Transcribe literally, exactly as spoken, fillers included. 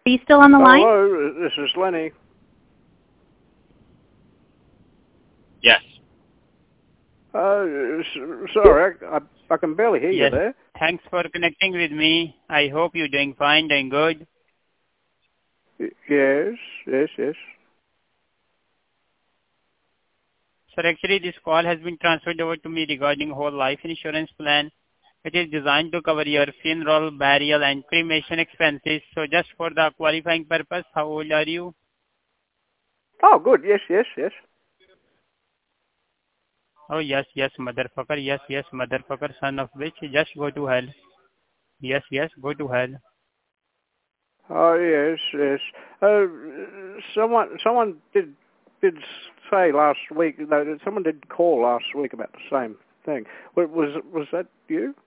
Are you still on the line? Hello, this is Lenny. Yes. Uh, s- sorry, I, I, I can barely hear Yes. you there. Thanks for connecting with me. I hope you're doing fine, doing good. Y- Yes, yes, yes. Sir, actually, this call has been transferred over to me regarding whole life insurance plan. It is designed to cover your funeral, burial, and cremation expenses. So just for the qualifying purpose, how old are you? Oh, good. Yes, yes, yes. Oh, yes, yes, motherfucker. Yes, yes, motherfucker, son of bitch. Just go to hell. Yes, yes, go to hell. Oh, yes, yes. Uh, someone, someone did did say last week. No, someone did call last week about the same thing. Was was that you?